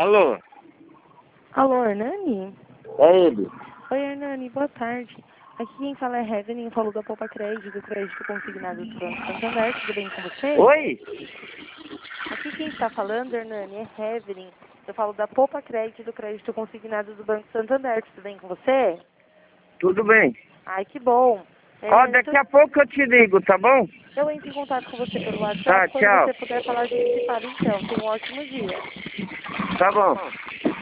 Alô? Alô, Hernani? É ele. Oi, Hernani, boa tarde. Aqui quem fala é Heaven, eu falo da Poupa Crédito, do crédito consignado do Banco Santander, tudo bem com você? Oi? Aqui quem está falando, Hernani, é Heaven, eu falo da Poupa Crédito, do crédito consignado do Banco Santander, tudo bem com você? Tudo bem. Ai, que bom. Ó, daqui a pouco eu te ligo, tá bom? Eu entro em contato com você pelo Tá, WhatsApp, quando tchau. você puder falar, a gente se fala então. Tenha um ótimo dia. Tá bom.